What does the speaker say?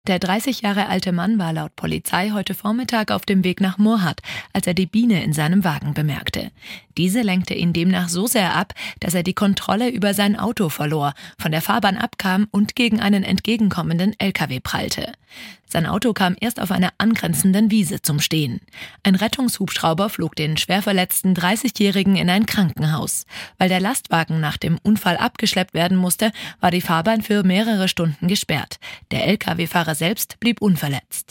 Der 30 Jahre alte Mann war laut Polizei heute Vormittag auf dem Weg nach Murrhardt, als er die Biene in seinem Wagen bemerkte. Diese lenkte ihn demnach so sehr ab, dass er die Kontrolle über sein Auto verlor, von der Fahrbahn abkam und gegen einen entgegenkommenden LKW prallte. Sein Auto kam erst auf einer angrenzenden Wiese zum Stehen. Ein Rettungshubschrauber flog den schwerverletzten 30-Jährigen in ein Krankenhaus. Weil der Lastwagen nach dem Unfall abgeschleppt werden musste, war die Fahrbahn für mehrere Stunden gesperrt. Der LKW-Fahrer selbst blieb unverletzt.